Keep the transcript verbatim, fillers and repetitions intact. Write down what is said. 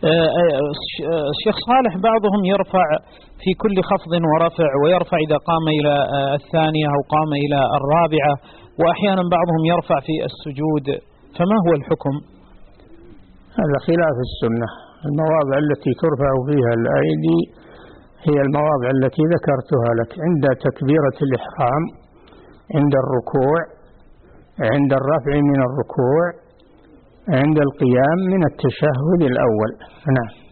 الشيخ صالح بعضهم يرفع في كل خفض ورفع، ويرفع إذا قام إلى الثانية أو قام إلى الرابعة، وأحيانا بعضهم يرفع في السجود، فما هو الحكم؟ هذا خلاف السنة. المواضع التي ترفع فيها الأيدي هي المواضع التي ذكرتها لك: عند تكبيرة الإحرام، عند الركوع، عند الرفع من الركوع، عند القيام من التشهد الأول. نعم.